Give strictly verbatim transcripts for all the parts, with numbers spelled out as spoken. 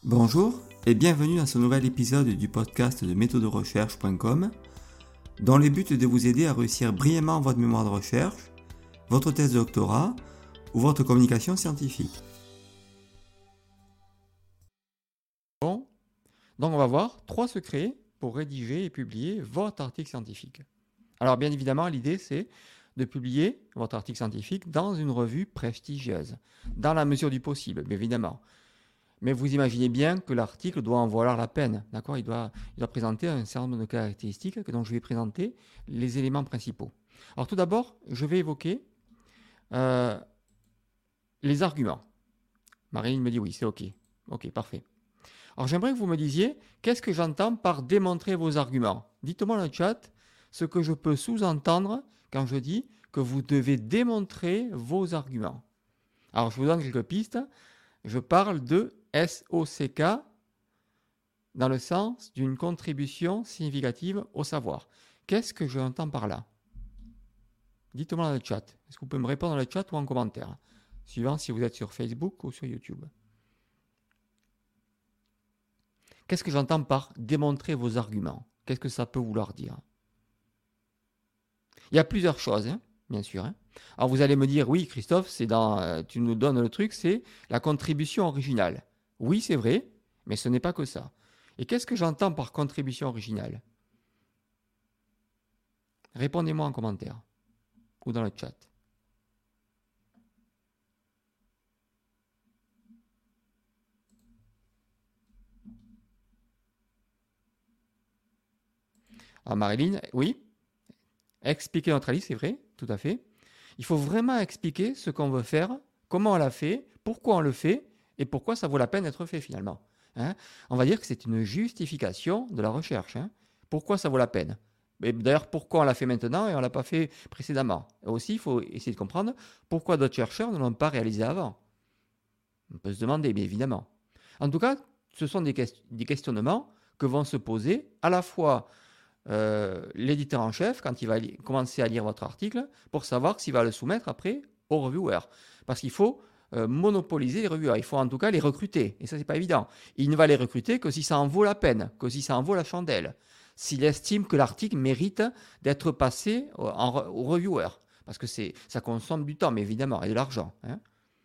Bonjour et bienvenue dans ce nouvel épisode du podcast de méthode recherche point com dont le but est de vous aider à réussir brillamment votre mémoire de recherche, votre thèse de doctorat ou votre communication scientifique. Bon, donc on va voir trois secrets pour rédiger et publier votre article scientifique. Alors bien évidemment, l'idée c'est de publier votre article scientifique dans une revue prestigieuse, dans la mesure du possible, bien évidemment. Mais vous imaginez bien que l'article doit en valoir la peine, d'accord ? Il doit, il doit présenter un certain nombre de caractéristiques dont je vais présenter les éléments principaux. Alors tout d'abord, je vais évoquer euh, les arguments. Marilyn me dit oui, c'est OK. OK, parfait. Alors j'aimerais que vous me disiez, qu'est-ce que j'entends par démontrer vos arguments ? Dites-moi dans le chat ce que je peux sous-entendre quand je dis que vous devez démontrer vos arguments. Alors je vous donne quelques pistes. Je parle de S O C K dans le sens d'une contribution significative au savoir. Qu'est-ce que j'entends par là ? Dites-moi dans le chat. Est-ce que vous pouvez me répondre dans le chat ou en commentaire, suivant si vous êtes sur Facebook ou sur YouTube. Qu'est-ce que j'entends par démontrer vos arguments ? Qu'est-ce que ça peut vouloir dire ? Il y a plusieurs choses, hein, bien sûr. Hein. Alors vous allez me dire, oui Christophe, c'est dans, euh, tu nous donnes le truc, c'est la contribution originale. Oui, c'est vrai, mais ce n'est pas que ça. Et qu'est-ce que j'entends par contribution originale ? Répondez-moi en commentaire ou dans le chat. Alors Marilyn, oui, expliquer notre liste, c'est vrai, tout à fait. Il faut vraiment expliquer ce qu'on veut faire, comment on l'a fait, pourquoi on le fait et pourquoi ça vaut la peine d'être fait finalement. Hein, on va dire que c'est une justification de la recherche. Hein. Pourquoi ça vaut la peine ? Et d'ailleurs, pourquoi on l'a fait maintenant et on ne l'a pas fait précédemment ? Et aussi, il faut essayer de comprendre pourquoi d'autres chercheurs ne l'ont pas réalisé avant. On peut se demander, bien évidemment. En tout cas, ce sont des, quest- des questionnements que vont se poser à la fois euh, l'éditeur en chef quand il va li- commencer à lire votre article pour savoir s'il va le soumettre après aux reviewers. Parce qu'il faut euh, monopoliser les reviewers. Il faut en tout cas les recruter. Et ça, c'est pas évident. Il ne va les recruter que si ça en vaut la peine, que si ça en vaut la chandelle. S'il estime que l'article mérite d'être passé au, en, aux reviewers. Parce que c'est, ça consomme du temps, mais évidemment, et de l'argent. Hein.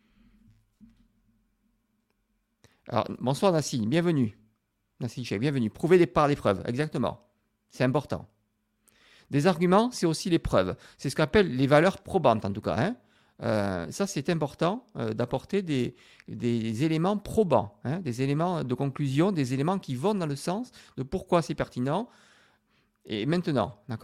Alors, bonsoir Nassine, bienvenue. Nassine Cheikh, bienvenue. Prouver des, par les preuves, exactement. C'est important. Des arguments, c'est aussi les preuves. C'est ce qu'on appelle les valeurs probantes, en tout cas. Hein. Euh, ça, c'est important euh, d'apporter des, des éléments probants, hein, des éléments de conclusion, des éléments qui vont dans le sens de pourquoi c'est pertinent. Et maintenant, d'accord ?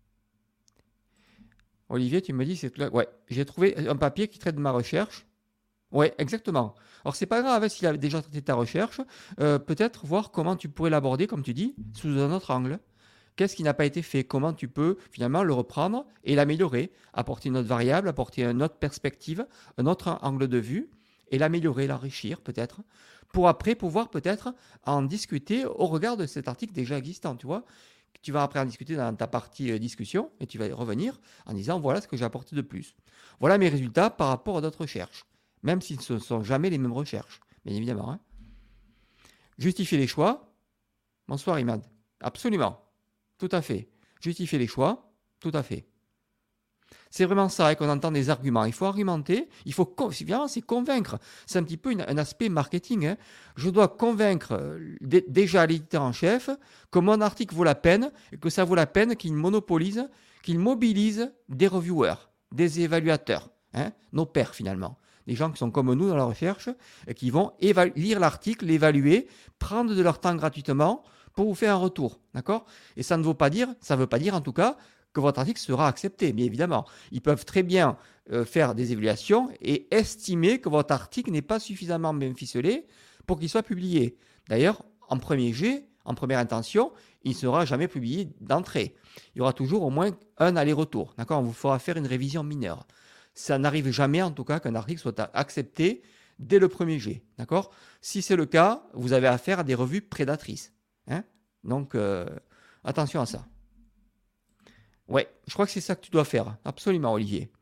Olivier, tu me dis, c'est ouais, j'ai trouvé un papier qui traite de ma recherche. Oui, exactement. Alors, c'est pas grave hein, s'il a déjà traité ta recherche. Euh, peut-être voir comment tu pourrais l'aborder, comme tu dis, sous un autre angle. Qu'est-ce qui n'a pas été fait ? Comment tu peux finalement le reprendre et l'améliorer ? Apporter une autre variable, apporter une autre perspective, un autre angle de vue et l'améliorer, l'enrichir peut-être, pour après pouvoir peut-être en discuter au regard de cet article déjà existant, tu vois ? Tu vas après en discuter dans ta partie discussion et tu vas y revenir en disant voilà ce que j'ai apporté de plus. Voilà mes résultats par rapport à d'autres recherches, même si ce ne sont jamais les mêmes recherches, bien évidemment. Hein. Justifier les choix. Bonsoir Imad. Absolument. Tout à fait. Justifier les choix, tout à fait. C'est vraiment ça hein, qu'on entend des arguments. Il faut argumenter, il faut évidemment c'est convaincre. C'est un petit peu une, un aspect marketing. Hein. Je dois convaincre euh, d- déjà l'éditeur en chef que mon article vaut la peine et que ça vaut la peine qu'il monopolise, qu'il mobilise des reviewers, des évaluateurs, hein, nos pairs finalement. Des gens qui sont comme nous dans la recherche et qui vont évalu- lire l'article, l'évaluer, prendre de leur temps gratuitement pour vous faire un retour, d'accord ? Et ça ne veut pas dire, ça ne veut pas dire en tout cas que votre article sera accepté, bien évidemment. Ils peuvent très bien euh, faire des évaluations et estimer que votre article n'est pas suffisamment bien ficelé pour qu'il soit publié. D'ailleurs, en premier jet, en première intention, il ne sera jamais publié d'entrée. Il y aura toujours au moins un aller-retour, d'accord ? On vous fera faire une révision mineure. Ça n'arrive jamais, en tout cas, qu'un article soit accepté dès le premier jet, d'accord ? Si c'est le cas, vous avez affaire à des revues prédatrices. Hein ? Donc, euh, attention à ça. Ouais, je crois que c'est ça que tu dois faire. Absolument, Olivier.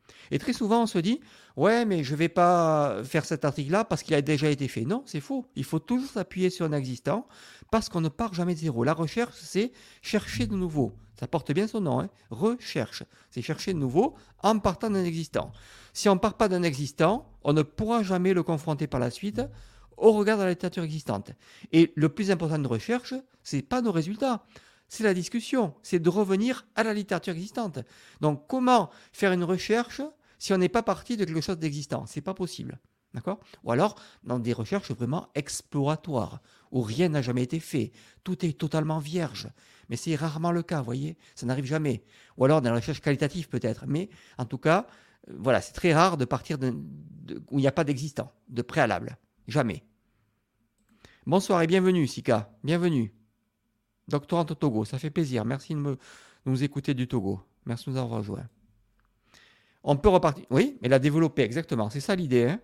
Et très souvent, on se dit « Ouais, mais je ne vais pas faire cet article-là parce qu'il a déjà été fait. » Non, c'est faux. Il faut toujours s'appuyer sur un existant parce qu'on ne part jamais de zéro. La recherche, c'est chercher de nouveau. Ça porte bien son nom, hein. Recherche. C'est chercher de nouveau en partant d'un existant. Si on ne part pas d'un existant, on ne pourra jamais le confronter par la suite au regard de la littérature existante. Et le plus important de recherche, ce n'est pas nos résultats. C'est la discussion, c'est de revenir à la littérature existante. Donc, comment faire une recherche si on n'est pas parti de quelque chose d'existant? Ce n'est pas possible. D'accord? Ou alors, dans des recherches vraiment exploratoires, où rien n'a jamais été fait, tout est totalement vierge. Mais c'est rarement le cas, vous voyez? Ça n'arrive jamais. Ou alors dans la recherche qualitative peut-être. Mais en tout cas, euh, voilà, c'est très rare de partir de, de, où il n'y a pas d'existant, de préalable. Jamais. Bonsoir et bienvenue, Sika. Bienvenue. Doctorante au Togo, ça fait plaisir. Merci de, me, de nous écouter du Togo. Merci de nous avoir rejoints. On peut repartir. Oui, mais la développer, exactement. C'est ça l'idée. Hein,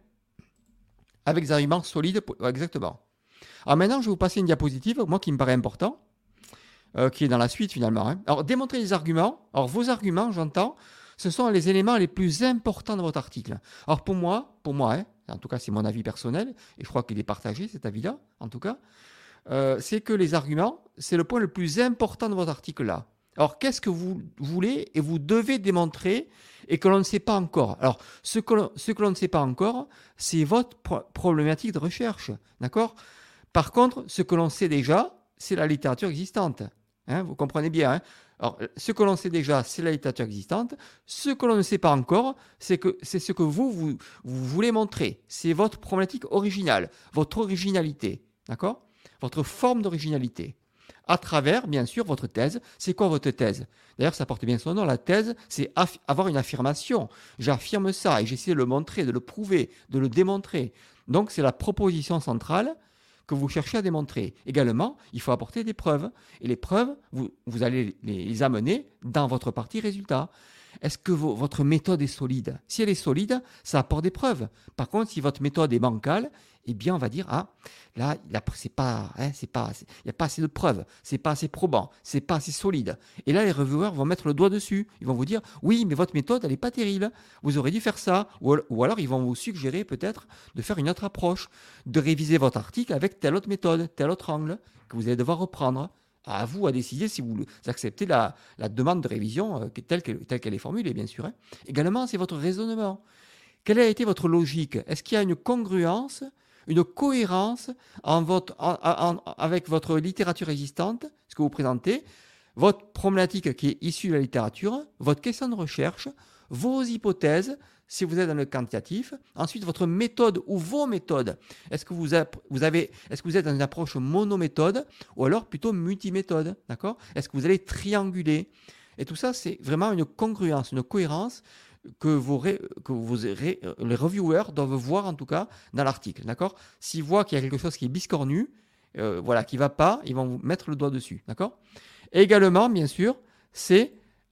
avec des arguments solides. Exactement. Alors maintenant, je vais vous passer une diapositive, moi qui me paraît important, euh, qui est dans la suite finalement. Hein. Alors, démontrer les arguments. Alors, vos arguments, j'entends, ce sont les éléments les plus importants de votre article. Alors, pour moi, pour moi, hein, en tout cas, c'est mon avis personnel, et je crois qu'il est partagé, cet avis-là, en tout cas, Euh, c'est que les arguments, c'est le point le plus important de votre article-là. Alors, qu'est-ce que vous voulez et vous devez démontrer et que l'on ne sait pas encore? Alors, ce que l'on, ce que l'on ne sait pas encore, c'est votre pro- problématique de recherche, d'accord? Par contre, ce que l'on sait déjà, c'est la littérature existante. Hein, vous comprenez bien, hein? Alors, ce que l'on sait déjà, c'est la littérature existante. Ce que l'on ne sait pas encore, c'est que c'est ce que vous, vous, vous voulez montrer. C'est votre problématique originale, votre originalité, d'accord? Votre forme d'originalité, à travers, bien sûr, votre thèse. C'est quoi votre thèse? D'ailleurs, ça porte bien son nom. La thèse, c'est aff- avoir une affirmation. J'affirme ça et j'essaie de le montrer, de le prouver, de le démontrer. Donc, c'est la proposition centrale que vous cherchez à démontrer. Également, il faut apporter des preuves. Et les preuves, vous, vous allez les, les amener dans votre partie résultat. Est-ce que vos, votre méthode est solide? Si elle est solide, ça apporte des preuves. Par contre, si votre méthode est bancale, eh bien, on va dire, ah, là, là c'est pas, hein, c'est pas, il n'y a pas assez de preuves, c'est pas assez probant, c'est pas assez solide. Et là, les reviewers vont mettre le doigt dessus. Ils vont vous dire, oui, mais votre méthode, elle n'est pas terrible. Vous aurez dû faire ça. Ou, ou alors, ils vont vous suggérer peut-être de faire une autre approche, de réviser votre article avec telle autre méthode, tel autre angle que vous allez devoir reprendre. À vous à décider si vous acceptez la, la demande de révision euh, telle qu'elle, telle qu'elle est formulée, bien sûr. Hein. Également, c'est votre raisonnement. Quelle a été votre logique? Est-ce qu'il y a une congruence, une cohérence en votre, en, en, avec votre littérature existante, ce que vous présentez, votre problématique qui est issue de la littérature, votre question de recherche, vos hypothèses, si vous êtes dans le quantitatif, ensuite votre méthode ou vos méthodes. Est-ce que vous, vous avez, est-ce que vous êtes dans une approche monométhode ou alors plutôt multiméthode, d'accord? Est-ce que vous allez trianguler? Et tout ça, c'est vraiment une congruence, une cohérence que, vos ré, que vos ré, les reviewers doivent voir en tout cas dans l'article, d'accord? S'ils voient qu'il y a quelque chose qui est biscornu, euh, voilà, qui ne va pas, ils vont vous mettre le doigt dessus, d'accord? Et également, bien sûr, c'est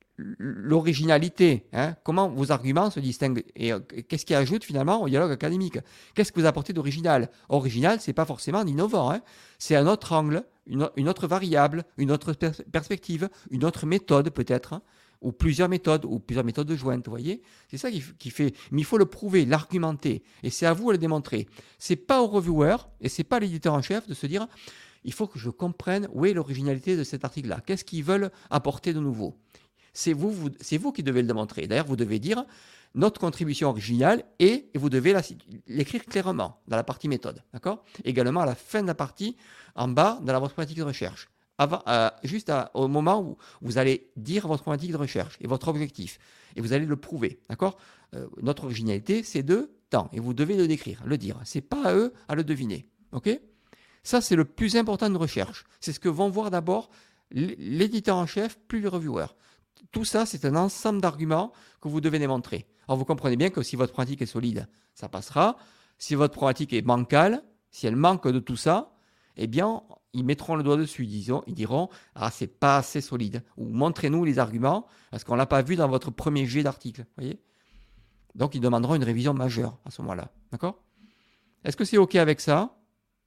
l'originalité, hein, comment vos arguments se distinguent et euh, qu'est-ce qui ajoute finalement au dialogue académique? Qu'est-ce que vous apportez d'original? Original, c'est pas forcément innovant, hein, c'est un autre angle, une, une autre variable, une autre pers perspective, une autre méthode peut-être, hein, ou plusieurs méthodes, ou plusieurs méthodes de jointe, vous voyez? C'est ça qui, qui fait, mais il faut le prouver, l'argumenter, et c'est à vous de le démontrer. C'est pas au reviewer, et c'est pas à l'éditeur en chef de se dire, il faut que je comprenne où est l'originalité de cet article-là, qu'est-ce qu'ils veulent apporter de nouveau? C'est vous, vous, c'est vous qui devez le démontrer. D'ailleurs, vous devez dire notre contribution originale et, et vous devez l'écrire clairement dans la partie méthode. D'accord? Également à la fin de la partie, en bas, dans la, votre problématique de recherche. Avant, euh, juste à, au moment où vous allez dire votre problématique de recherche et votre objectif. Et vous allez le prouver. D'accord? euh, Notre originalité, c'est de temps. Et vous devez le décrire, le dire. Ce n'est pas à eux à le deviner. OK? Ça, c'est le plus important de recherche. C'est ce que vont voir d'abord l'éditeur en chef, plus les reviewers. Tout ça, c'est un ensemble d'arguments que vous devez démontrer. Alors, vous comprenez bien que si votre pratique est solide, ça passera. Si votre pratique est bancale, si elle manque de tout ça, eh bien, ils mettront le doigt dessus. Disons, ils diront « Ah, c'est pas assez solide ». Ou « Montrez-nous les arguments, parce qu'on ne l'a pas vu dans votre premier jet d'article. » Voyez ? Donc, ils demanderont une révision majeure à ce moment-là. D'accord ? Est-ce que c'est OK avec ça ?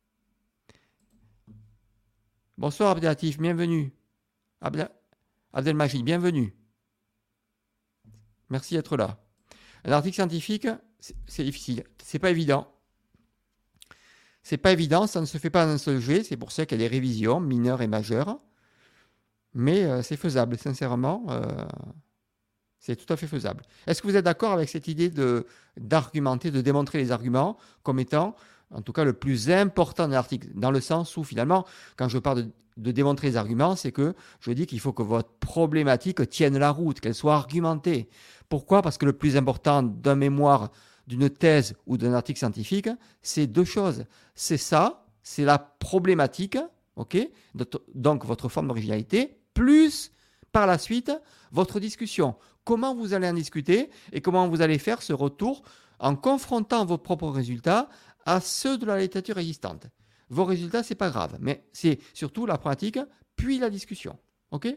Bonsoir, Abdelatif, bienvenue. Abdel... Abdelmajid, bienvenue. Merci d'être là. Un article scientifique, c'est, c'est difficile. C'est pas évident. C'est pas évident, ça ne se fait pas en un seul jet. C'est pour ça qu'il y a des révisions mineures et majeures. Mais euh, c'est faisable, sincèrement. Euh, c'est tout à fait faisable. Est-ce que vous êtes d'accord avec cette idée de, d'argumenter, de démontrer les arguments comme étant, en tout cas, le plus important de l'article? Dans le sens où, finalement, quand je parle de, de démontrer les arguments, c'est que je dis qu'il faut que votre problématique tienne la route, qu'elle soit argumentée. Pourquoi? Parce que le plus important d'un mémoire, d'une thèse ou d'un article scientifique, c'est deux choses. C'est ça, c'est la problématique, ok? Donc votre forme d'originalité, plus par la suite votre discussion. Comment vous allez en discuter et comment vous allez faire ce retour en confrontant vos propres résultats à ceux de la littérature existante. Vos résultats, c'est pas grave, mais c'est surtout la pratique, puis la discussion. Ok?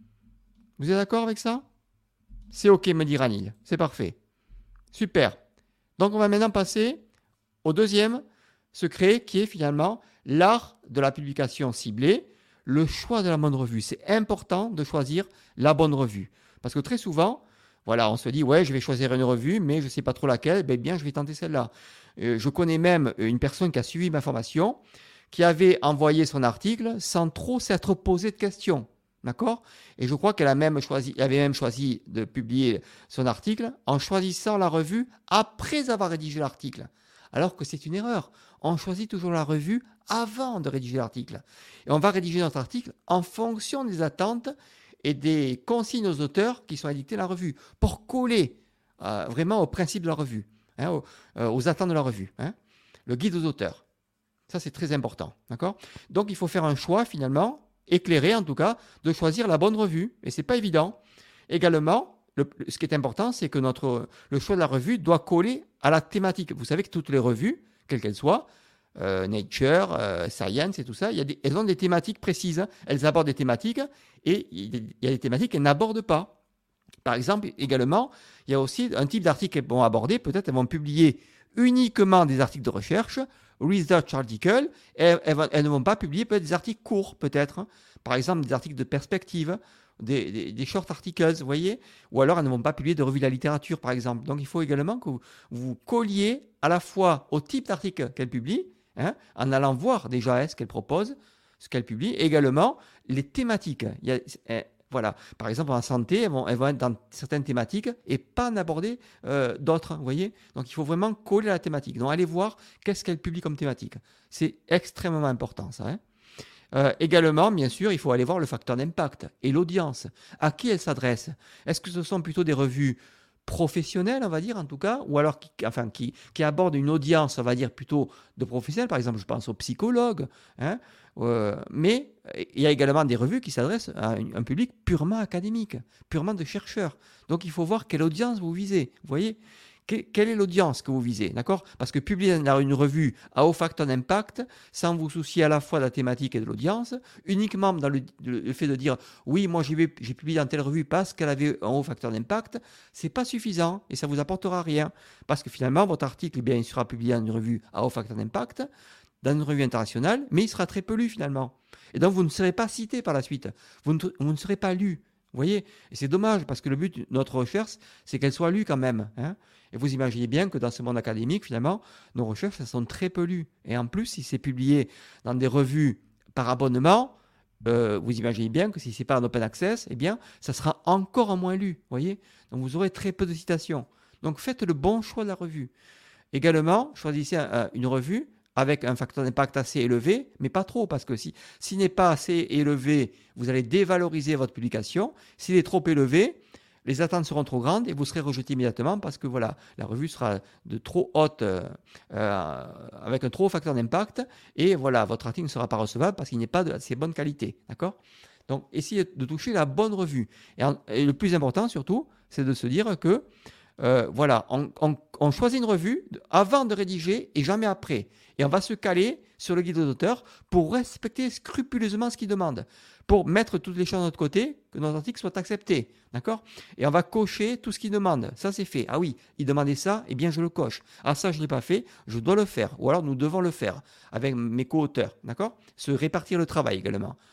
Vous êtes d'accord avec ça? C'est ok, me dit Ranil. C'est parfait. Super. Donc on va maintenant passer au deuxième secret qui est finalement l'art de la publication ciblée, le choix de la bonne revue. C'est important de choisir la bonne revue. Parce que très souvent, voilà, on se dit, ouais, je vais choisir une revue, mais je ne sais pas trop laquelle, ben bien, je vais tenter celle-là. Euh, je connais même une personne qui a suivi ma formation, qui avait envoyé son article sans trop s'être posé de questions. D'accord? Et je crois qu'elle a même choisi, avait même choisi de publier son article en choisissant la revue après avoir rédigé l'article. Alors que c'est une erreur. On choisit toujours la revue avant de rédiger l'article. Et on va rédiger notre article en fonction des attentes et des consignes aux auteurs qui sont édictées dans la revue, pour coller euh, vraiment au principe de la revue, hein, aux, euh, aux attentes de la revue, hein, le guide aux auteurs. Ça, c'est très important. D'accord? Donc, il faut faire un choix, finalement, éclairé en tout cas, de choisir la bonne revue. Et ce n'est pas évident. Également, le, ce qui est important, c'est que notre, le choix de la revue doit coller à la thématique. Vous savez que toutes les revues, quelles qu'elles soient, euh, Nature, euh, Science et tout ça, il y a des, elles ont des thématiques précises. Hein. Elles abordent des thématiques et il y a des thématiques qu'elles n'abordent pas. Par exemple, également, il y a aussi un type d'article qu'elles vont aborder. Peut-être elles vont publier uniquement des articles de recherche, research articles, et elles, elles ne vont pas publier peut-être des articles courts, peut-être. Hein. Par exemple, des articles de perspective, des, des, des short articles, vous voyez. Ou alors, elles ne vont pas publier de revues de la littérature, par exemple. Donc, il faut également que vous, vous colliez à la fois au type d'article qu'elles publient, hein, en allant voir déjà hein, ce qu'elles proposent, ce qu'elles publient, et également les thématiques. Il y a, eh, voilà. Par exemple, en santé, elles vont, elles vont être dans certaines thématiques et pas en aborder euh, d'autres, vous voyez. Donc, il faut vraiment coller à la thématique. Donc, allez voir qu'est-ce qu'elles publient comme thématique. C'est extrêmement important, ça. Hein. Euh, également, bien sûr, il faut aller voir le facteur d'impact et l'audience. À qui elles s'adressent? Est-ce que ce sont plutôt des revues professionnels, on va dire, en tout cas, ou alors qui, enfin, qui, qui abordent une audience, on va dire, plutôt de professionnels. Par exemple, je pense aux psychologues. Hein, euh, mais il y a également des revues qui s'adressent à un, un public purement académique, purement de chercheurs. Donc, il faut voir quelle audience vous visez. Vous voyez ? Quelle est l'audience que vous visez, d'accord? Parce que publier dans une revue à haut facteur d'impact, sans vous soucier à la fois de la thématique et de l'audience, uniquement dans le, le fait de dire « oui, moi j'ai, j'ai publié dans telle revue parce qu'elle avait un haut facteur d'impact », c'est pas suffisant et ça vous apportera rien. Parce que finalement, votre article, eh bien, il sera publié dans une revue à haut facteur d'impact, dans une revue internationale, mais il sera très peu lu finalement. Et donc, vous ne serez pas cité par la suite, vous ne, vous ne serez pas lu. Vous voyez? Et c'est dommage parce que le but de notre recherche, c'est qu'elle soit lue quand même. Hein. Et vous imaginez bien que dans ce monde académique, finalement, nos recherches, elles sont très peu lues. Et en plus, si c'est publié dans des revues par abonnement, euh, vous imaginez bien que si ce n'est pas en open access, eh bien, ça sera encore moins lu. Vous voyez? Donc, vous aurez très peu de citations. Donc, faites le bon choix de la revue. Également, choisissez un, une revue avec un facteur d'impact assez élevé, mais pas trop, parce que si, s'il n'est pas assez élevé, vous allez dévaloriser votre publication. S'il est trop élevé, les attentes seront trop grandes et vous serez rejeté immédiatement parce que voilà, la revue sera de trop haute, euh, euh, avec un trop haut facteur d'impact, et voilà, votre article ne sera pas recevable parce qu'il n'est pas de assez bonne qualité. D'accord ? Donc, essayez de toucher la bonne revue. Et, en, et le plus important, surtout, c'est de se dire que Euh, voilà, on, on, on choisit une revue avant de rédiger et jamais après. Et on va se caler sur le guide de l'auteur pour respecter scrupuleusement ce qu'il demande, pour mettre toutes les choses de notre côté, que notre article soit accepté. D'accord ? Et on va cocher tout ce qu'il demande. Ça, c'est fait. Ah oui, il demandait ça, eh bien, je le coche. Ah, ça, je ne l'ai pas fait, je dois le faire. Ou alors, nous devons le faire avec mes co-auteurs. D'accord ? Se répartir le travail également.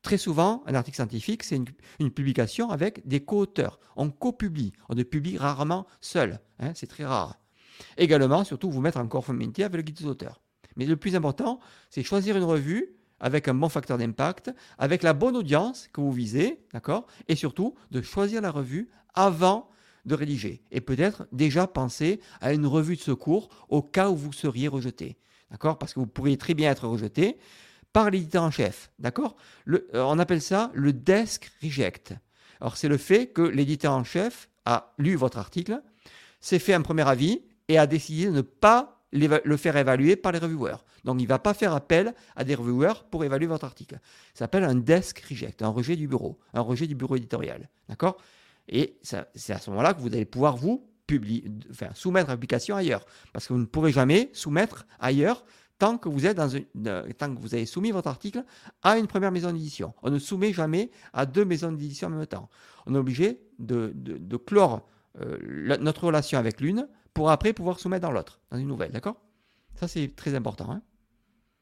très souvent, un article scientifique, c'est une, une publication avec des co-auteurs. On co-publie, on ne publie rarement seul, hein, c'est très rare. Également, surtout, vous mettre en conformité avec le guide des auteurs. Mais le plus important, c'est choisir une revue avec un bon facteur d'impact, avec la bonne audience que vous visez, d'accord, et surtout de choisir la revue avant de rédiger. Et peut-être déjà penser à une revue de secours au cas où vous seriez rejeté, d'accord, parce que vous pourriez très bien être rejeté par l'éditeur en chef, d'accord. Le, euh, On appelle ça le desk reject. Alors c'est le fait que l'éditeur en chef a lu votre article, s'est fait un premier avis et a décidé de ne pas le faire évaluer par les reviewers. Donc, il ne va pas faire appel à des reviewers pour évaluer votre article. Ça s'appelle un desk reject, un rejet du bureau, un rejet du bureau éditorial. D'accord ? Et ça, c'est à ce moment-là que vous allez pouvoir vous publier, enfin, soumettre l'application ailleurs. Parce que vous ne pourrez jamais soumettre ailleurs tant que vous êtes dans une, euh, tant que vous avez soumis votre article à une première maison d'édition. On ne soumet jamais à deux maisons d'édition en même temps. On est obligé de, de, de clore euh, la, notre relation avec l'une pour après pouvoir soumettre dans l'autre, dans une nouvelle, d'accord ? Ça, c'est très important, hein ? D'accord ?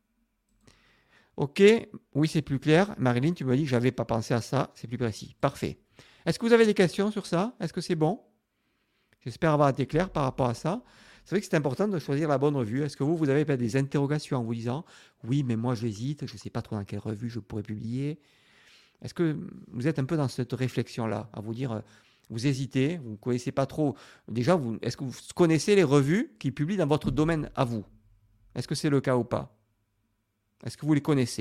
Ok, oui, c'est plus clair. Marilyn, tu me dis que je n'avais pas pensé à ça, c'est plus précis. Parfait. Est-ce que vous avez des questions sur ça ? Est-ce que c'est bon ? J'espère avoir été clair par rapport à ça. C'est vrai que c'est important de choisir la bonne revue. Est-ce que vous, vous avez peut-être des interrogations en vous disant « Oui, mais moi, j'hésite, je ne sais pas trop dans quelle revue je pourrais publier ». Est-ce que vous êtes un peu dans cette réflexion-là, à vous dire... Vous hésitez, vous ne connaissez pas trop. Déjà, vous, est-ce que vous connaissez les revues qui publient dans votre domaine à vous ? Est-ce que c'est le cas ou pas ? Est-ce que vous les connaissez ?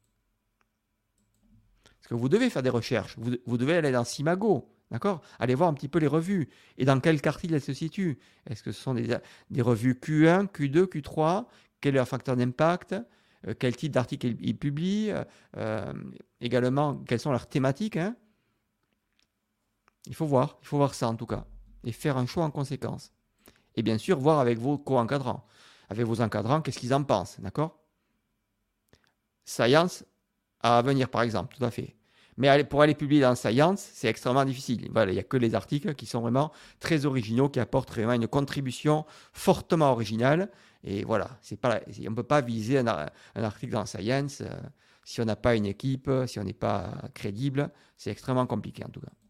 Parce que vous devez faire des recherches. Vous, vous devez aller dans Simago, d'accord ? Allez voir un petit peu les revues. Et dans quel quartile elles se situent ? Est-ce que ce sont des, des revues Q un, Q deux, Q trois ? Quel est leur facteur d'impact ? euh, Quel type d'article ils, ils publient ? euh, Également, quelles sont leurs thématiques, hein ? Il faut voir, il faut voir ça en tout cas, et faire un choix en conséquence. Et bien sûr, voir avec vos co-encadrants, avec vos encadrants, qu'est-ce qu'ils en pensent, d'accord ? Science à venir, par exemple, tout à fait. Mais pour aller publier dans Science, c'est extrêmement difficile. Voilà, il n'y a que les articles qui sont vraiment très originaux, qui apportent vraiment une contribution fortement originale. Et voilà, c'est pas, on ne peut pas viser un, un article dans Science euh, si on n'a pas une équipe, si on n'est pas crédible. C'est extrêmement compliqué en tout cas.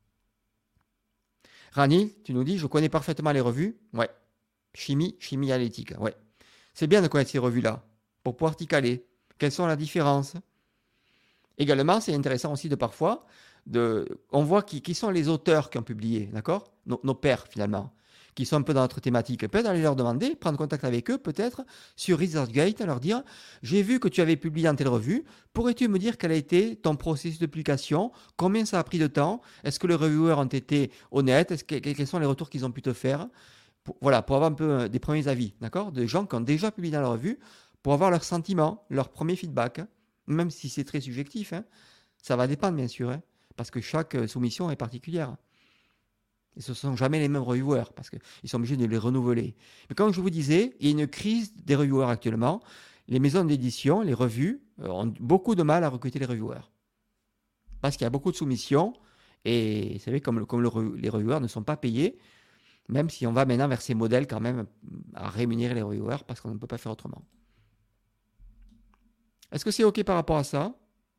Rani, tu nous dis, je connais parfaitement les revues. Ouais. Chimie, chimie analytique. Ouais. C'est bien de connaître ces revues-là pour pouvoir t'y caler. Quelles sont les différences ? Également, c'est intéressant aussi de parfois, de, on voit qui, qui sont les auteurs qui ont publié, d'accord ? nos, nos pairs finalement, qui sont un peu dans notre thématique. Peut-être aller leur demander, prendre contact avec eux, peut-être sur ResearchGate, leur dire « J'ai vu que tu avais publié dans telle revue, pourrais-tu me dire quel a été ton processus de publication ? Combien ça a pris de temps ? Est-ce que les reviewers ont été honnêtes ? Est-ce que, quels sont les retours qu'ils ont pu te faire ?» pour, Voilà, pour avoir un peu des premiers avis, d'accord ? De gens qui ont déjà publié dans la revue, pour avoir leurs sentiments, leurs premiers feedbacks, même si c'est très subjectif, hein, ça va dépendre bien sûr, hein, parce que chaque soumission est particulière. Et ce ne sont jamais les mêmes reviewers, parce qu'ils sont obligés de les renouveler. Mais comme je vous disais, il y a une crise des reviewers actuellement. Les maisons d'édition, les revues, ont beaucoup de mal à recruter les reviewers. Parce qu'il y a beaucoup de soumissions, et vous savez, comme, le, comme le, les reviewers ne sont pas payés, même si on va maintenant vers ces modèles quand même à rémunérer les reviewers, parce qu'on ne peut pas faire autrement. Est-ce que c'est OK par rapport à ça ?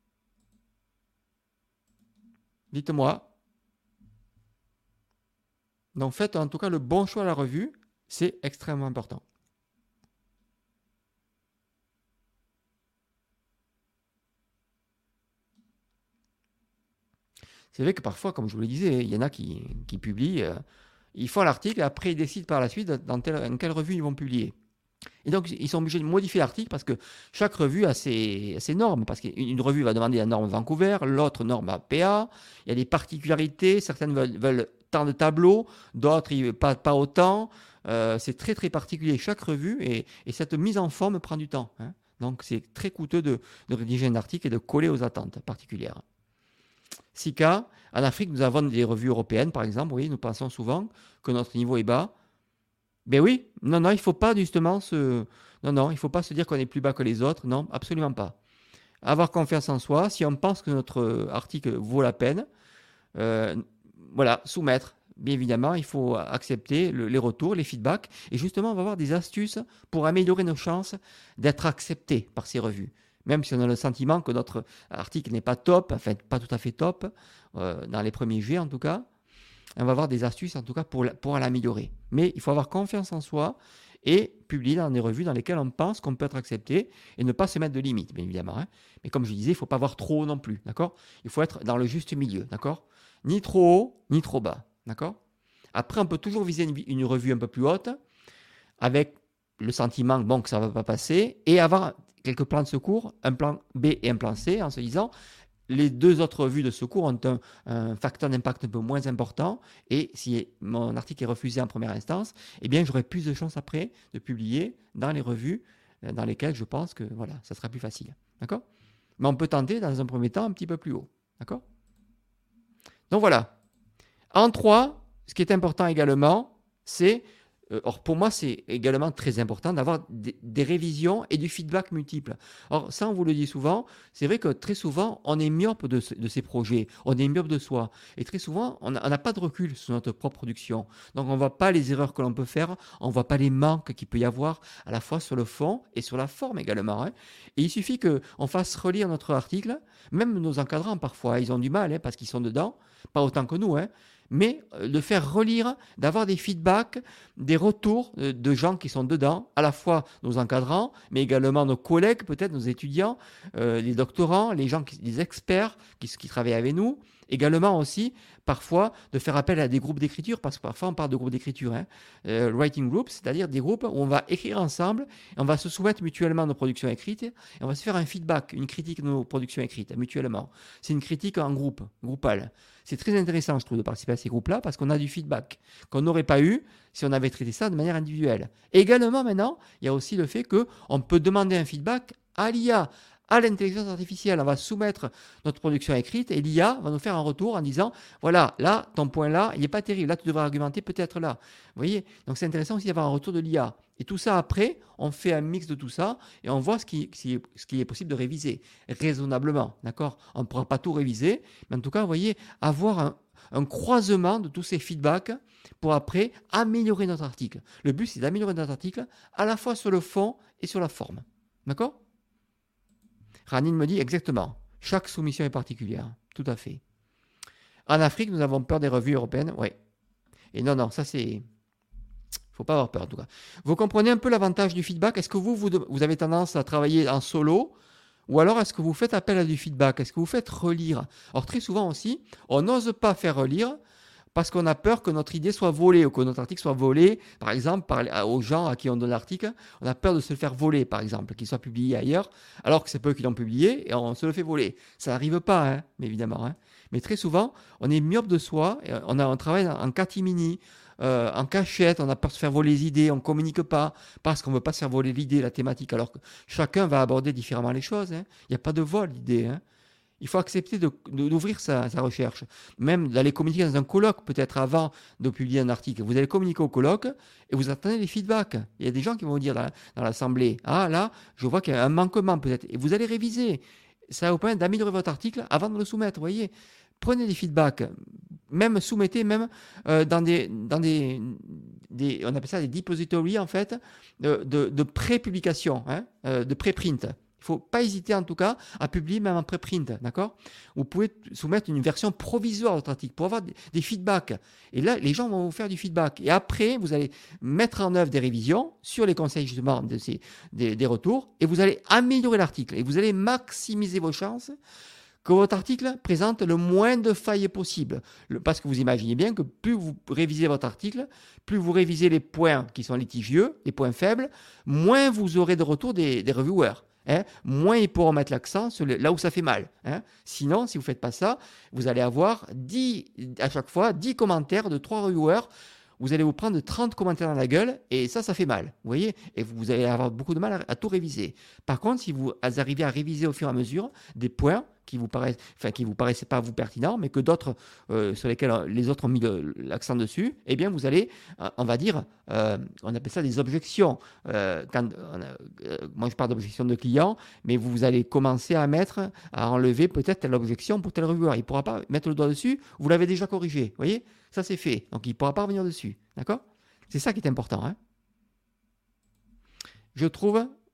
Dites-moi. Donc faites en tout cas le bon choix à la revue, c'est extrêmement important. C'est vrai que parfois, comme je vous le disais, il y en a qui, qui publient, euh, ils font l'article et après ils décident par la suite dans, telle, dans quelle revue ils vont publier. Et donc, ils sont obligés de modifier l'article parce que chaque revue a ses, ses normes. Parce qu'une revue va demander la norme Vancouver, l'autre norme A P A. Il y a des particularités. Certaines veulent, veulent tant de tableaux, d'autres pas, pas autant. Euh, c'est très, très particulier chaque revue. Et, et cette mise en forme prend du temps. Hein. Donc, c'est très coûteux de, de rédiger un article et de coller aux attentes particulières. Sika, en Afrique, nous avons des revues européennes, par exemple. Oui, nous pensons souvent que notre niveau est bas. Ben oui, non, non, il ne faut pas justement se... Non, non, il ne faut pas se dire qu'on est plus bas que les autres. Non, absolument pas. Avoir confiance en soi, si on pense que notre article vaut la peine, euh, voilà, soumettre. Bien évidemment, il faut accepter le, les retours, les feedbacks. Et justement, on va avoir des astuces pour améliorer nos chances d'être acceptés par ces revues. Même si on a le sentiment que notre article n'est pas top, enfin pas tout à fait top, euh, dans les premiers jets en tout cas, on va avoir des astuces en tout cas pour, pour l'améliorer. Mais il faut avoir confiance en soi et publier dans des revues dans lesquelles on pense qu'on peut être accepté et ne pas se mettre de limites, bien évidemment. Hein. Mais comme je disais, il ne faut pas avoir trop haut non plus, d'accord ? Il faut être dans le juste milieu, d'accord ? Ni trop haut, ni trop bas, d'accord ? Après, on peut toujours viser une, une revue un peu plus haute avec le sentiment bon, que ça ne va pas passer et avoir quelques plans de secours, un plan B et un plan C, en se disant les deux autres revues de secours ont un, un facteur d'impact un peu moins important et si mon article est refusé en première instance, eh bien j'aurai plus de chances après de publier dans les revues dans lesquelles je pense que voilà, ça sera plus facile. D'accord ? Mais on peut tenter dans un premier temps un petit peu plus haut. D'accord ? Donc voilà. En trois, ce qui est important également, c'est Or, pour moi, c'est également très important d'avoir des, des révisions et du feedback multiple. Or, ça, on vous le dit souvent, c'est vrai que très souvent, on est myope de, de ces projets, on est myope de soi. Et très souvent, on n'a pas de recul sur notre propre production. Donc, on ne voit pas les erreurs que l'on peut faire, on ne voit pas les manques qu'il peut y avoir à la fois sur le fond et sur la forme également. Hein. Et il suffit qu'on fasse relire notre article, même nos encadrants parfois, ils ont du mal hein, parce qu'ils sont dedans, pas autant que nous, hein. Mais de faire relire, d'avoir des feedbacks, des retours de gens qui sont dedans, à la fois nos encadrants, mais également nos collègues, peut-être nos étudiants, euh, les doctorants, les gens, qui, les experts qui, qui travaillent avec nous. Également aussi, parfois, de faire appel à des groupes d'écriture, parce que parfois on parle de groupes d'écriture, hein, euh, writing groups, c'est-à-dire des groupes où on va écrire ensemble, et on va se soumettre mutuellement à nos productions écrites, et on va se faire un feedback, une critique de nos productions écrites, mutuellement. C'est une critique en groupe, groupale. C'est très intéressant, je trouve, de participer à ces groupes-là, parce qu'on a du feedback qu'on n'aurait pas eu si on avait traité ça de manière individuelle. Et également, maintenant, il y a aussi le fait qu'on peut demander un feedback à l'I A, à l'intelligence artificielle. On va soumettre notre production écrite et l'I A va nous faire un retour en disant voilà, là, ton point là, il n'est pas terrible. Là, tu devrais argumenter peut-être là. Vous voyez ? Donc, c'est intéressant aussi d'avoir un retour de l'I A. Et tout ça, après, on fait un mix de tout ça et on voit ce qui, ce qui est possible de réviser raisonnablement. D'accord ? On ne pourra pas tout réviser, mais en tout cas, vous voyez, avoir un, un croisement de tous ces feedbacks pour après améliorer notre article. Le but, c'est d'améliorer notre article à la fois sur le fond et sur la forme. D'accord ? Ranine me dit exactement. Chaque soumission est particulière. Tout à fait. En Afrique, nous avons peur des revues européennes. Oui. Et non, non, ça c'est... Il ne faut pas avoir peur en tout cas. Vous comprenez un peu l'avantage du feedback ? Est-ce que vous, vous, vous avez tendance à travailler en solo ? Ou alors est-ce que vous faites appel à du feedback ? Est-ce que vous faites relire ? Alors très souvent aussi, on n'ose pas faire relire parce qu'on a peur que notre idée soit volée ou que notre article soit volé, par exemple, par, aux gens à qui on donne l'article. On a peur de se le faire voler, par exemple, qu'il soit publié ailleurs, alors que c'est pas eux qui l'ont publié et on se le fait voler. Ça n'arrive pas, hein, mais évidemment. Hein. Mais très souvent, on est myope de soi, et on, a, on travaille en catimini, euh, en cachette, on a peur de se faire voler les idées, on ne communique pas parce qu'on ne veut pas se faire voler l'idée, la thématique, alors que chacun va aborder différemment les choses. Hein. Il n'y a pas de vol d'idées, hein. Il faut accepter de, de, d'ouvrir sa, sa recherche, même d'aller communiquer dans un colloque, peut-être avant de publier un article. Vous allez communiquer au colloque et vous attendez les feedbacks. Il y a des gens qui vont vous dire dans, dans l'assemblée, ah là, je vois qu'il y a un manquement peut-être. Et vous allez réviser. Ça va vous permettre d'améliorer votre article avant de le soumettre. Vous voyez, prenez des feedbacks, même soumettez même euh, dans des, dans des, des, on appelle ça des depositories en fait, de, de, de pré-publication, hein, euh, de pré-print. Il ne faut pas hésiter en tout cas à publier même en préprint, d'accord ? Vous pouvez soumettre une version provisoire de votre article pour avoir des, des feedbacks. Et là, les gens vont vous faire du feedback. Et après, vous allez mettre en œuvre des révisions sur les conseils justement de ces, des, des retours et vous allez améliorer l'article et vous allez maximiser vos chances que votre article présente le moins de failles possible. Le, parce que vous imaginez bien que plus vous révisez votre article, plus vous révisez les points qui sont litigieux, les points faibles, moins vous aurez de retour des, des reviewers. Hein, moins ils pourront mettre l'accent sur le, là où ça fait mal. Hein. Sinon, si vous ne faites pas ça, vous allez avoir dix, à chaque fois dix commentaires de trois reviewers. Vous allez vous prendre trente commentaires dans la gueule et ça, ça fait mal. Vous voyez ? Et vous allez avoir beaucoup de mal à, à tout réviser. Par contre, si vous arrivez à réviser au fur et à mesure des points qui vous paraissent, enfin, qui vous paraissaient pas vous pertinents, mais que d'autres, euh, sur lesquels les autres ont mis le, l'accent dessus, eh bien, vous allez, euh, on va dire, euh, on appelle ça des objections. Euh, quand, on a, euh, moi, je parle d'objections de clients, mais vous allez commencer à mettre, à enlever peut-être telle objection pour tel reviewer. Il ne pourra pas mettre le doigt dessus, vous l'avez déjà corrigé. Vous voyez ? Ça, c'est fait. Donc, il ne pourra pas revenir dessus. D'accord ? C'est ça qui est important. Hein ? Je trouve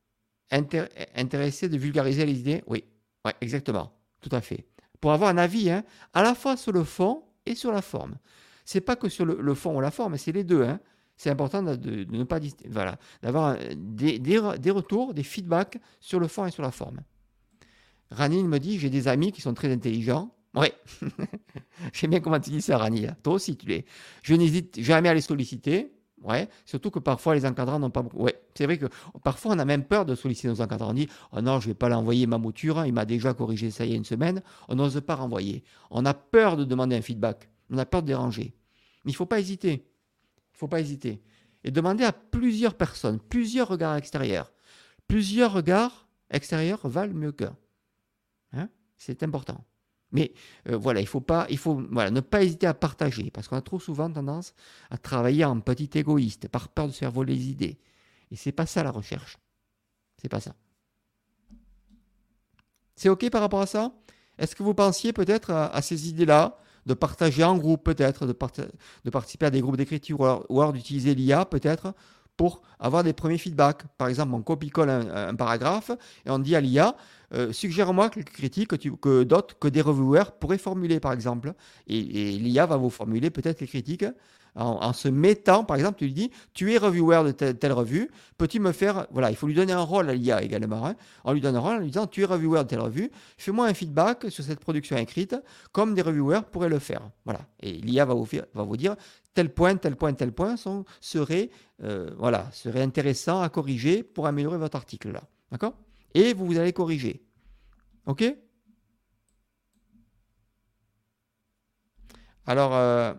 intér- intéressé de vulgariser les idées. Oui, ouais, exactement, tout à fait. Pour avoir un avis, hein, à la fois sur le fond et sur la forme. C'est pas que sur le, le fond ou la forme, c'est les deux. Hein. C'est important de, de- de ne pas dis- voilà, d'avoir un- des, des re- des retours, des feedbacks sur le fond et sur la forme. Ranil me dit, j'ai des amis qui sont très intelligents. Ouais, j'aime bien comment tu dis ça, Rani. Là. Toi aussi, tu l'es. Je n'hésite jamais à les solliciter. Ouais, surtout que parfois les encadrants n'ont pas beaucoup. Ouais, c'est vrai que parfois on a même peur de solliciter nos encadrants. On dit, oh non, je vais pas l'envoyer ma mouture, il m'a déjà corrigé ça il y a une semaine. On n'ose pas renvoyer. On a peur de demander un feedback. On a peur de déranger. Mais il faut pas hésiter. Il faut pas hésiter. Et demander à plusieurs personnes, plusieurs regards extérieurs. Plusieurs regards extérieurs valent mieux qu'un. Hein, c'est important. Mais euh, voilà, il faut pas, il faut voilà, ne pas hésiter à partager, parce qu'on a trop souvent tendance à travailler en petit égoïste, par peur de se faire voler les idées. Et c'est pas ça la recherche. C'est pas ça. C'est OK par rapport à ça? Est-ce que vous pensiez peut-être à, à ces idées-là, de partager en groupe peut-être, de, part- de participer à des groupes d'écriture, ou alors, ou alors d'utiliser l'I A peut-être pour avoir des premiers feedbacks? Par exemple, on copie-colle un, un paragraphe et on dit à l'I A, euh, suggère-moi quelques critiques que, tu- que d'autres, que des reviewers pourraient formuler, par exemple. Et, et l'I A va vous formuler peut-être les critiques en, en se mettant, par exemple, tu lui dis, tu es reviewer de telle, telle revue, peux-tu me faire, voilà, il faut lui donner un rôle à l'I A également. Hein. On lui donne un rôle en lui disant, tu es reviewer de telle revue, fais-moi un feedback sur cette production écrite, comme des reviewers pourraient le faire. Voilà. Et l'I A va vous, faire- va vous dire, tel point, tel point, tel point sont, serait, euh, voilà, serait intéressant à corriger pour améliorer votre article là. D'accord? Et vous, vous allez corriger. OK? Alors, euh,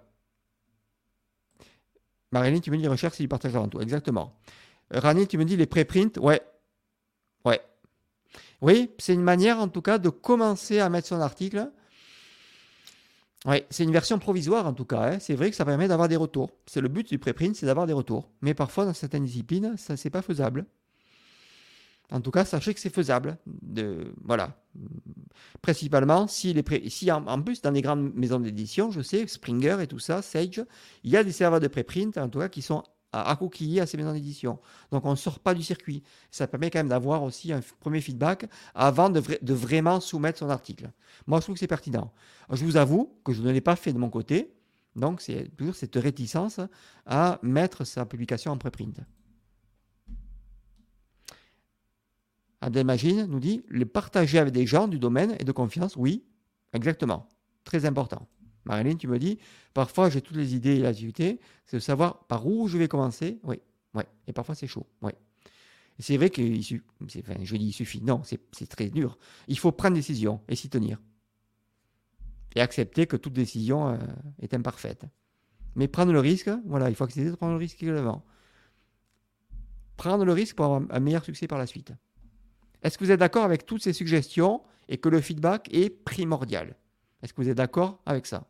Marilyn, tu me dis recherche, c'est du partage avant tout. Exactement. Euh, Rani, tu me dis les préprints. Ouais, ouais. Oui, c'est une manière en tout cas de commencer à mettre son article. Oui, c'est une version provisoire en tout cas. Hein. C'est vrai que ça permet d'avoir des retours. C'est le but du préprint, c'est d'avoir des retours. Mais parfois, dans certaines disciplines, ça c'est pas faisable. En tout cas, sachez que c'est faisable. De, voilà. Principalement, si, les pré- si en, en plus, dans les grandes maisons d'édition, je sais, Springer et tout ça, Sage, il y a des serveurs de préprint, en tout cas, qui sont à- accroquillés à ces maisons d'édition. Donc, on ne sort pas du circuit. Ça permet quand même d'avoir aussi un f- premier feedback avant de, vra- de vraiment soumettre son article. Moi, je trouve que c'est pertinent. Je vous avoue que je ne l'ai pas fait de mon côté. Donc, c'est toujours cette réticence à mettre sa publication en préprint. Abdelmajid nous dit le partager avec des gens du domaine et de confiance. Oui, exactement. Très important. Marilyn, tu me dis parfois j'ai toutes les idées et l'activité, c'est de savoir par où je vais commencer. Oui, ouais. Et parfois c'est chaud. Oui. Et c'est vrai que enfin, je dis il suffit. Non, c'est, c'est très dur. Il faut prendre des décisions et s'y tenir. Et accepter que toute décision euh, est imparfaite. Mais prendre le risque, voilà, il faut accepter de prendre le risque également. Prendre le risque pour avoir un meilleur succès par la suite. Est-ce que vous êtes d'accord avec toutes ces suggestions et que le feedback est primordial? Est-ce que vous êtes d'accord avec ça?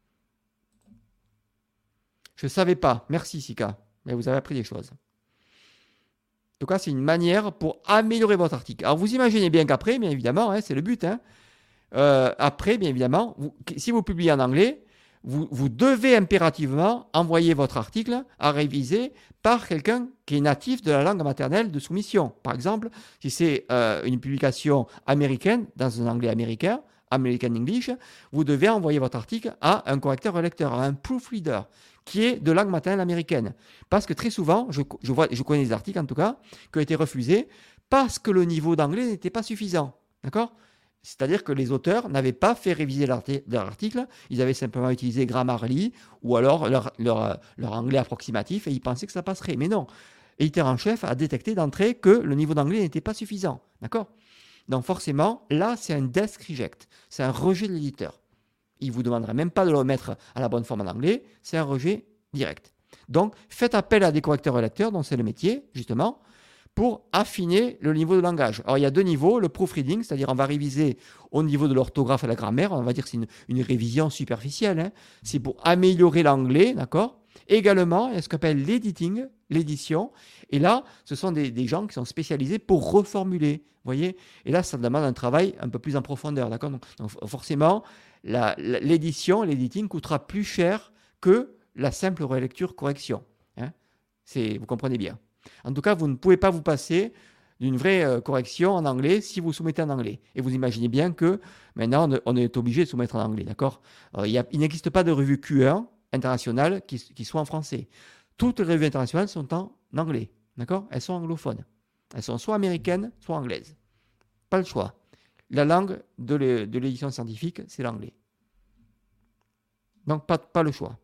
Je ne savais pas. Merci, Sika. Mais vous avez appris des choses. En tout cas, c'est une manière pour améliorer votre article. Alors, vous imaginez bien qu'après, bien évidemment, hein, c'est le but. Hein, euh, après, bien évidemment, vous, si vous publiez en anglais, vous, vous devez impérativement envoyer votre article à réviser par quelqu'un qui est natif de la langue maternelle de soumission. Par exemple, si c'est euh, une publication américaine, dans un anglais américain, American English, vous devez envoyer votre article à un correcteur-relecteur, à un proofreader, qui est de langue maternelle américaine. Parce que très souvent, je, je, vois, je connais des articles en tout cas, qui ont été refusés parce que le niveau d'anglais n'était pas suffisant. D'accord ? C'est-à-dire que les auteurs n'avaient pas fait réviser leur, leur article, ils avaient simplement utilisé Grammarly ou alors leur, leur, leur anglais approximatif et ils pensaient que ça passerait. Mais non, l'éditeur en chef a détecté d'entrée que le niveau d'anglais n'était pas suffisant. D'accord ? Donc forcément, là, c'est un desk reject, c'est un rejet de l'éditeur. Il ne vous demandera même pas de le remettre à la bonne forme en anglais, c'est un rejet direct. Donc, faites appel à des correcteurs-relecteurs, dont c'est le métier, justement, pour affiner le niveau de langage. Alors, il y a deux niveaux, le proofreading, c'est-à-dire on va réviser au niveau de l'orthographe et la grammaire, on va dire que c'est une, une révision superficielle, hein. C'est pour améliorer l'anglais, d'accord ? Également, il y a ce qu'on appelle l'editing, l'édition, et là, ce sont des, des gens qui sont spécialisés pour reformuler, vous voyez ? Et là, ça demande un travail un peu plus en profondeur, d'accord ? donc, donc, forcément, la, la, l'édition, l'editing coûtera plus cher que la simple relecture-correction. Hein ? C'est, vous comprenez bien. En tout cas, vous ne pouvez pas vous passer d'une vraie euh, correction en anglais si vous soumettez en anglais. Et vous imaginez bien que maintenant, on, on est obligé de soumettre en anglais, d'accord? Euh, il y a- il n'existe pas de revue Q un internationale qui, qui soit en français. Toutes les revues internationales sont en anglais, d'accord? Elles sont anglophones. Elles sont soit américaines, soit anglaises. Pas le choix. La langue de l'é- de l'édition scientifique, c'est l'anglais. Donc, pas, pas le choix.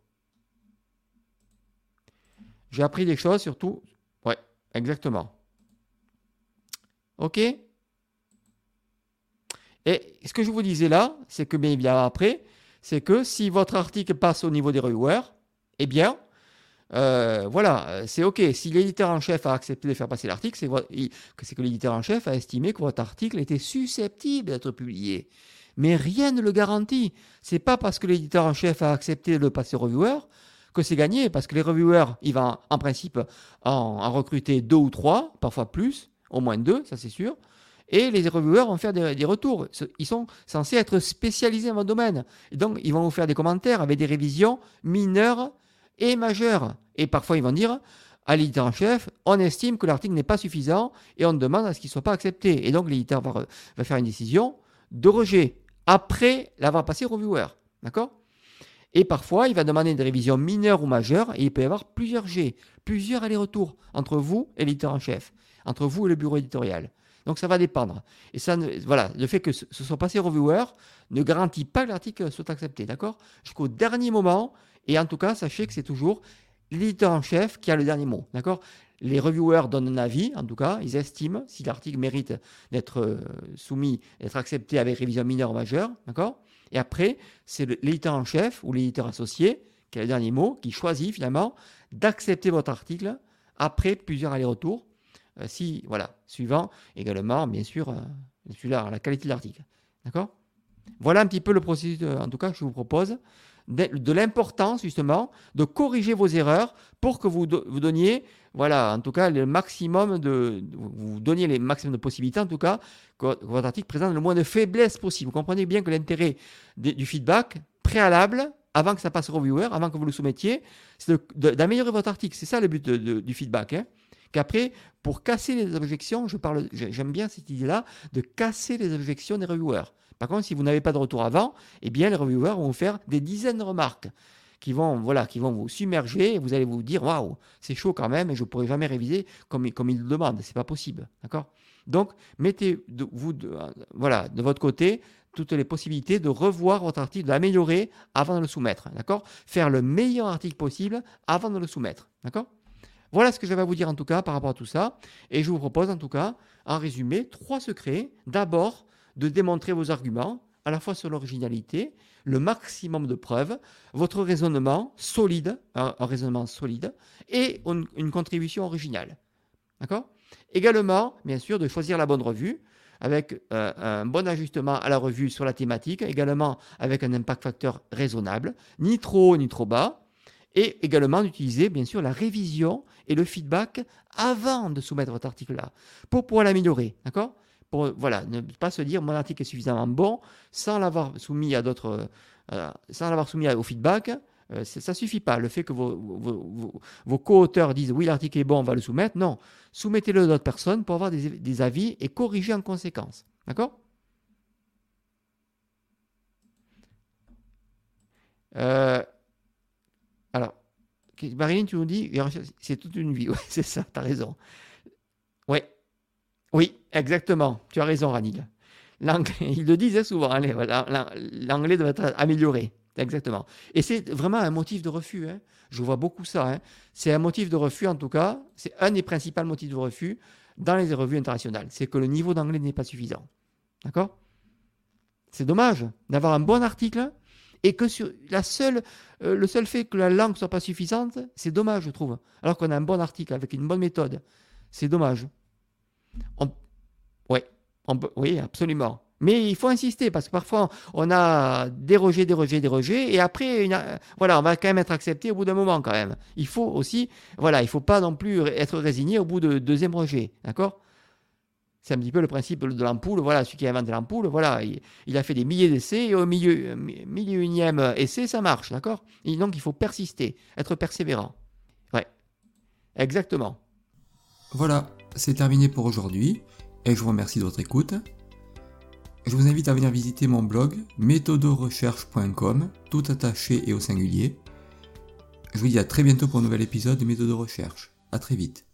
J'ai appris des choses, surtout. Ouais, exactement. OK? Et ce que je vous disais là, c'est que bien évidemment après, c'est que si votre article passe au niveau des reviewers, eh bien, euh, voilà, c'est OK. Si l'éditeur en chef a accepté de faire passer l'article, c'est, vo- il- que c'est que l'éditeur en chef a estimé que votre article était susceptible d'être publié. Mais rien ne le garantit. C'est pas parce que l'éditeur en chef a accepté de le passer au reviewer que c'est gagné, parce que les reviewers, il va en principe en, en recruter deux ou trois, parfois plus, au moins deux, ça c'est sûr. Et les reviewers vont faire des, des retours. Ils sont censés être spécialisés dans votre domaine. Et donc, ils vont vous faire des commentaires avec des révisions mineures et majeures. Et parfois, ils vont dire à l'éditeur en chef, on estime que l'article n'est pas suffisant et on demande à ce qu'il ne soit pas accepté. Et donc, l'éditeur va, va faire une décision de rejet après l'avoir passé au reviewer. D'accord? Et parfois, il va demander des révisions mineures ou majeures et il peut y avoir plusieurs jets, plusieurs allers-retours entre vous et l'éditeur en chef, entre vous et le bureau éditorial. Donc ça va dépendre. Et ça, voilà, le fait que ce soit passé au reviewer ne garantit pas que l'article soit accepté, d'accord? Jusqu'au dernier moment. Et en tout cas, sachez que c'est toujours l'éditeur en chef qui a le dernier mot, d'accord? Les reviewers donnent un avis, en tout cas, ils estiment si l'article mérite d'être euh, soumis, d'être accepté avec révision mineure ou majeure, d'accord? Et après, c'est l'éditeur en chef ou l'éditeur associé qui a le dernier mot, qui choisit finalement d'accepter votre article après plusieurs allers-retours. Euh, si, voilà, suivant également, bien sûr, euh, celui-là, la qualité de l'article. D'accord? Voilà un petit peu le processus, de, en tout cas, que je vous propose, de, de l'importance, justement, de corriger vos erreurs pour que vous, do, vous donniez, voilà, en tout cas, le maximum de, vous donniez les maximum de possibilités, en tout cas, que, que votre article présente le moins de faiblesses possible. Vous comprenez bien que l'intérêt de, du feedback préalable, avant que ça passe au reviewer, avant que vous le soumettiez, c'est d'améliorer votre article. C'est ça le but de, de, du feedback, hein. Qu'après, pour casser les objections, je parle, j'aime bien cette idée-là, de casser les objections des reviewers. Par contre, si vous n'avez pas de retour avant, eh bien, les reviewers vont vous faire des dizaines de remarques qui vont, voilà, qui vont vous submerger et vous allez vous dire, waouh, c'est chaud quand même et je ne pourrai jamais réviser comme, comme ils le demandent. Ce n'est pas possible. D'accord? Donc, mettez de, vous de, voilà, de votre côté toutes les possibilités de revoir votre article, de l'améliorer avant de le soumettre. D'accord? Faire le meilleur article possible avant de le soumettre. D'accord? Voilà ce que j'avais à vous dire en tout cas par rapport à tout ça. Et je vous propose en tout cas, en résumé, trois secrets. D'abord, de démontrer vos arguments, à la fois sur l'originalité, le maximum de preuves, votre raisonnement solide, un, un raisonnement solide, et une, une contribution originale. D'accord? Également, bien sûr, de choisir la bonne revue, avec euh, un bon ajustement à la revue sur la thématique, également avec un impact facteur raisonnable, ni trop haut ni trop bas. Et également d'utiliser, bien sûr, la révision et le feedback avant de soumettre votre article-là, pour pouvoir l'améliorer, d'accord? Pour, voilà, ne pas se dire mon article est suffisamment bon sans l'avoir soumis à d'autres, euh, sans l'avoir soumis au feedback, euh, ça ne suffit pas. Le fait que vos, vos, vos, vos co-auteurs disent oui, l'article est bon, on va le soumettre, non. Soumettez-le à d'autres personnes pour avoir des, des avis et corriger en conséquence, d'accord? euh, Alors, Marilyn, tu nous dis, c'est toute une vie. Oui, c'est ça, tu as raison. Oui, oui, exactement. Tu as raison, Ranil. L'anglais, ils le disent souvent, hein, l'anglais doit être amélioré. Exactement. Et c'est vraiment un motif de refus. Hein. Je vois beaucoup ça. Hein. C'est un motif de refus, en tout cas. C'est un des principaux motifs de refus dans les revues internationales. C'est que le niveau d'anglais n'est pas suffisant. D'accord? C'est dommage d'avoir un bon article et que sur la seule, euh, le seul fait que la langue ne soit pas suffisante, c'est dommage, je trouve. Alors qu'on a un bon article avec une bonne méthode. C'est dommage. On, ouais, on peut, oui, absolument. Mais il faut insister parce que parfois on a des rejets, des rejets, des rejets et après, une, voilà, on va quand même être accepté au bout d'un moment quand même. Il faut aussi, voilà, il ne faut pas non plus être résigné au bout de deuxième rejet, d'accord? C'est un petit peu le principe de l'ampoule. Voilà, celui qui a inventé l'ampoule, voilà, il, il a fait des milliers d'essais et au milieu, milieu unième essai, ça marche, d'accord? Et donc, il faut persister, être persévérant. Ouais, exactement. Voilà, c'est terminé pour aujourd'hui et je vous remercie de votre écoute. Je vous invite à venir visiter mon blog méthodorecherche point com, tout attaché et au singulier. Je vous dis à très bientôt pour un nouvel épisode de Méthode de Recherche. À très vite.